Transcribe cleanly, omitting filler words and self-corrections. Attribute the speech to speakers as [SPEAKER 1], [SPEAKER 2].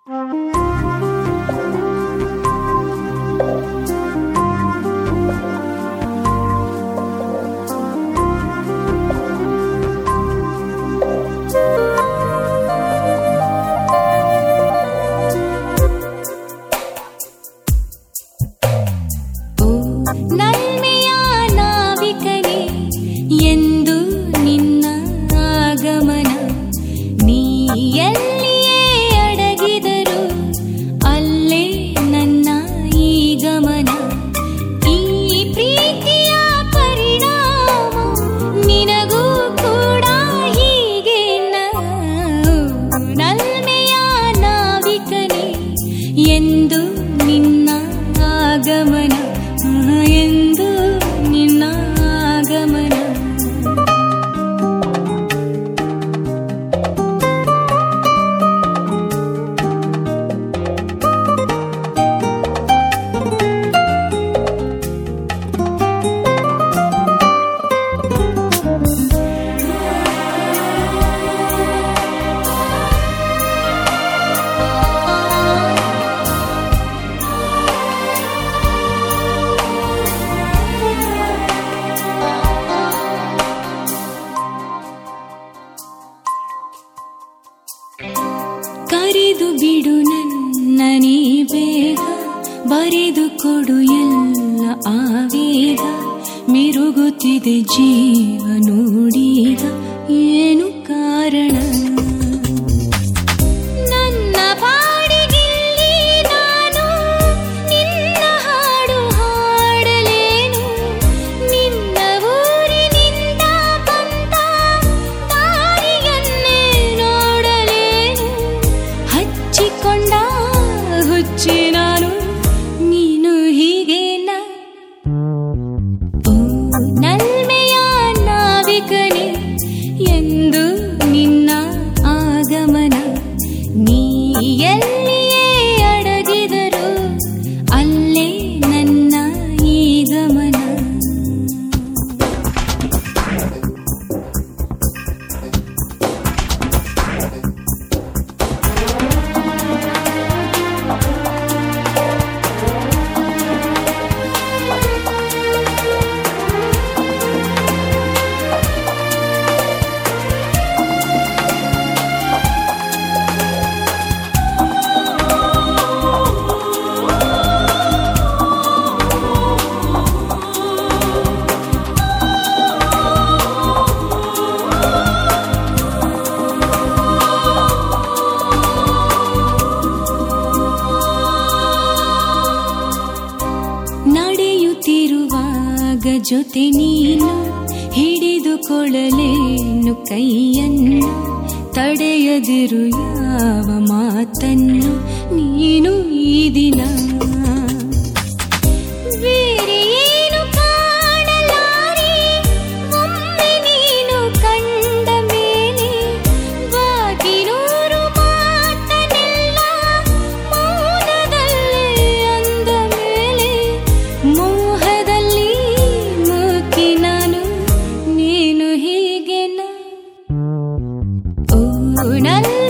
[SPEAKER 1] ಕರೆದು ಬಿಡು ನನ್ನನೇ ಬೇಗ, ಬರೆದು ಕೊಡು ಎಲ್ಲ ಆವೇಗ, ಮಿರುಗುತ್ತಿದೆ ಜೀವ ನೋಡೀಗ ಏನು ಕಾರಣ? ನನ್ನ ಪಾಡಿಗಿಲ್ಲಿ ನಾನು ನಿನ್ನ ಹಾಡು ಹಾಡಲೇನು, ನಿನ್ನ ಊರಿನಿಂದ ಬಂದ ದಾರಿಯನ್ನೇ ನೋಡಲೇನು, ಹಚ್ಚಿಕೊಂಡ ಹುಚ್ಚಿ ನಾನು ನೀನು ಹೀಗೇನ? ಓ ನಲ್ಮೆಯ ನಾವಿಕನೇ ಎಂದು ನಿನ್ನ ಆಗಮನ, ನೀ ಎಲ್ಲಿಯೇ ಅಡಗಿದರು ಅಲ್ಲೇ ನನ್ನ ಈ ಗಮನ. ನಡೆಯುತ್ತಿರುವಾಗ ಜೊತೆ ನೀನು ಹಿಡಿದುಕೊಳ್ಳಲೇನು ಕೈಯನ್ನು, ತಡೆಯದಿರು ಯಾವ ಮಾತನ್ನು ನೀನು ಈ ದಿನ. ಬೇರೆ ಏನು ಕಾಣಲಾರೆ ಒಮ್ಮೆ ನೀನು ಕಂಡ ಮೇಲೆ, ಬಾಕಿ ನೂರು ಮಾತನೆಲ್ಲ ಮೌನದಲ್ಲೇ ಅಂದ ಮೇಲೆ, ಮೋಹದಲ್ಲಿ ಮುಕ್ಕಿ ನಾನು ನೀನು ಹೀಗೆನ? ಓ ನನ್ನ